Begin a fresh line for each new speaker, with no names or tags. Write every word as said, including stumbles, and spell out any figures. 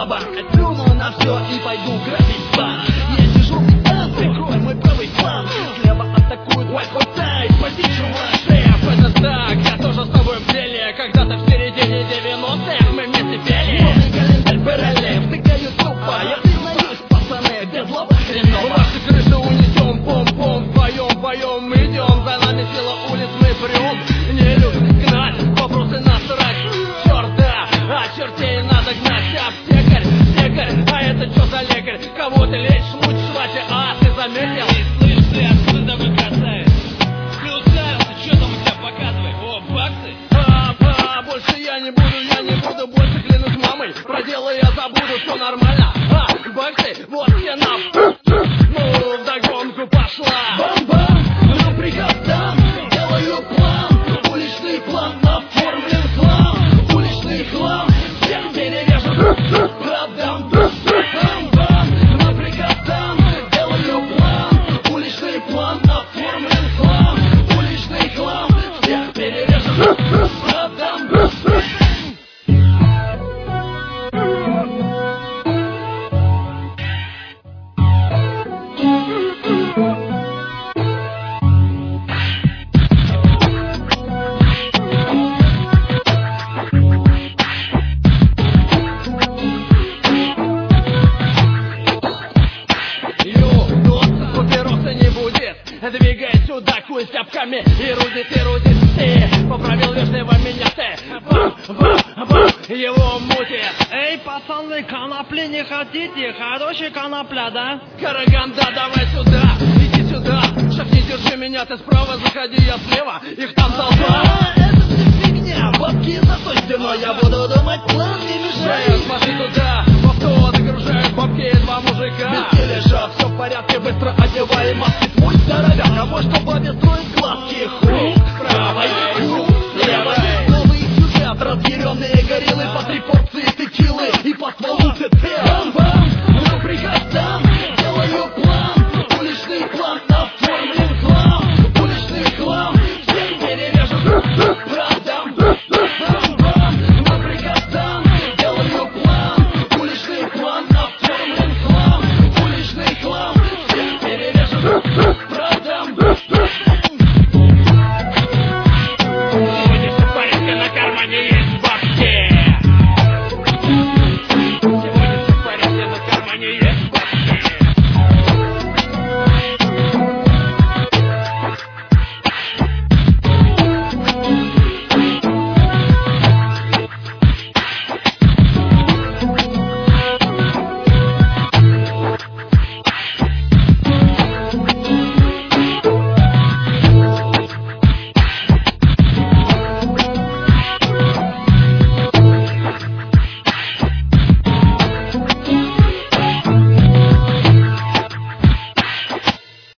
слабо. Плюну на все и пойду грабить банк. Я сижу там, прикрой мой правый фланг. Слева атакует Wi-Fi тайп, спаси, чувак. Шеф, это так, я тоже с тобой в деле. Когда-то в середине девяностых мы вместе пели. Новый календарь параллель, втыкают тупо. Я признаюсь, пацаны, без злоба хреново. Ваши крыши унесем, пом-пом, поем, поем, идем. За нами сила улиц, мы прем. Не любят гнать, вопросы насрать. Черт, да, а чертей надо гнать. Аптекарь, лекарь, а это что за лекарь? Кого ты лечишь, муть, швачи, а ты заметил?
Эй, слышь ты, откуда такой красавец? Ты уставился, что там у тебя показывает? О, баксы?
А, а, больше я не буду, я не буду больше, клянусь мамой. Про дело я забуду, все нормально. А, баксы, вот стена. Ну, вдогонку пошла. Бам-бам, ну приказ дам. Делаю план, уличный план, оформлен хлам. Уличный хлам, всех перережу. Продам, бам-бам, ну приказ дам. Делаю план, уличный план, оформлен хлам. Уличный хлам, всех перережу. Продам, двигай сюда, куй тяпками и рудит, и рудит. Ты поправил вежливо меня, ты бам, бам, бам, его мутит.
Эй, пацаны, конопли не хотите? Хорошая конопля, да?
Караганда, давай сюда, иди сюда. Шаг, не держи меня, ты справа, заходи, я слева. Их там толпа. А, это все фигня, бабки за той стеной. Я буду думать, план не мешает. Пошли туда, в авто загружают бабки и два мужика. Без тележа, все в порядке, быстро одеваем маски. Твой здоровяк, а мой что бабе строит глазки.